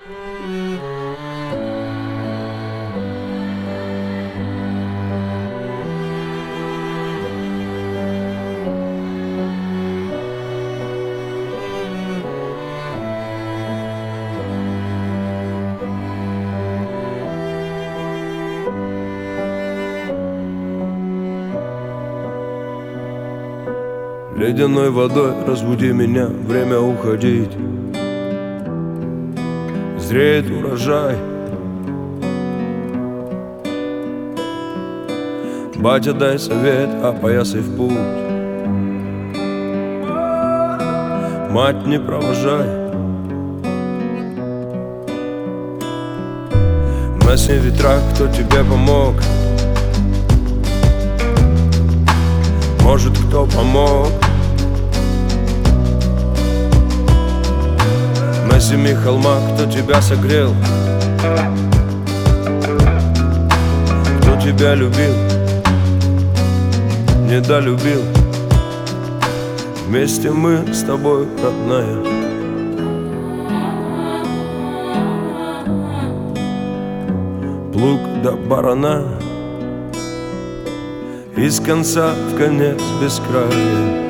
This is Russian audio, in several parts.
Ледяной водой разбуди меня, время уходить. Зреет урожай. Батя, дай совет, опоясай в путь. Мать, не провожай. На 7 ветрах, кто тебе помог? Может, кто помог? На 7 холмах, кто тебя согрел? Кто тебя любил? Недолюбил. Вместе мы с тобой, родная. Плуг до барана, из конца в конец без края.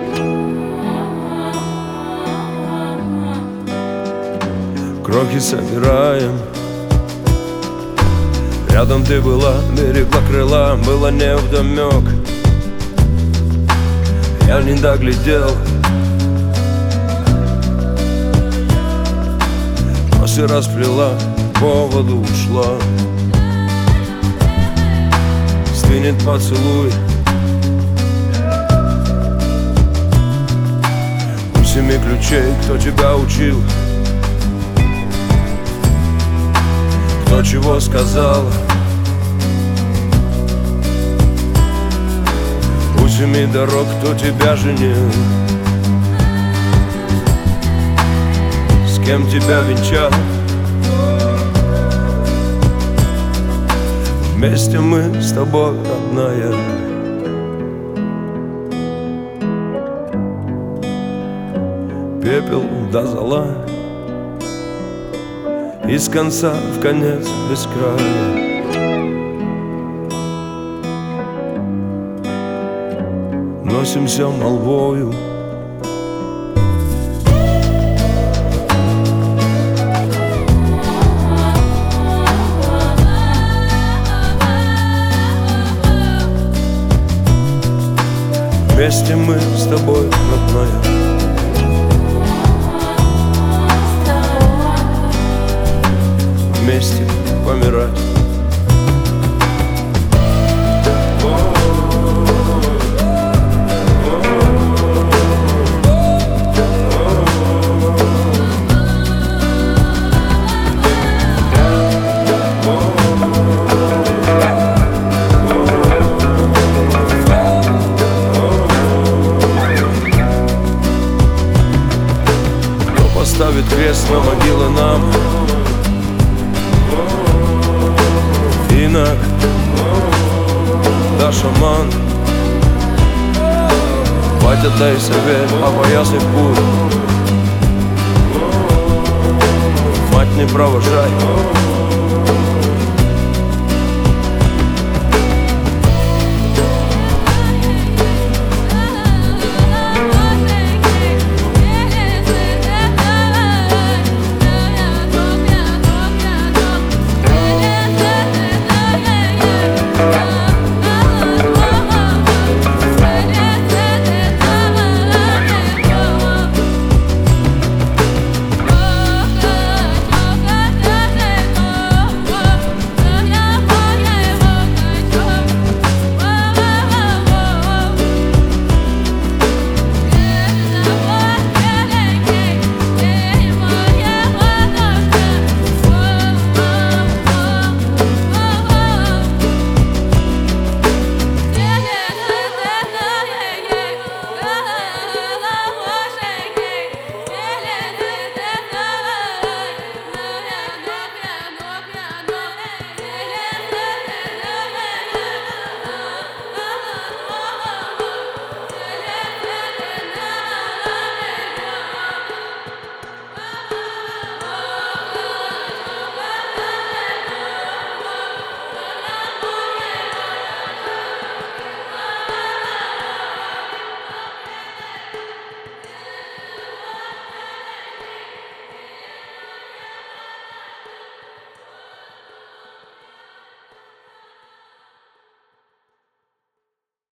Крохи собираем. Рядом ты была, берегла крыла, было невдомёк. Я не доглядел. Косы расплела, по воду ушла. Стынет поцелуй. У 7 ключей, кто тебя учил? Кто чего сказал? У 7 дорог, кто тебя женил? С кем тебя венчал? Вместе мы с тобой, родная. Пепел до зола, из конца в конец без края. Носимся молвою. Вместе мы с тобой, родная. Вместе помирать. Кто поставит крест на могилы нам? Инок, да шаман. Батя, дай совет, опоясай в путь. Мать, не провожай.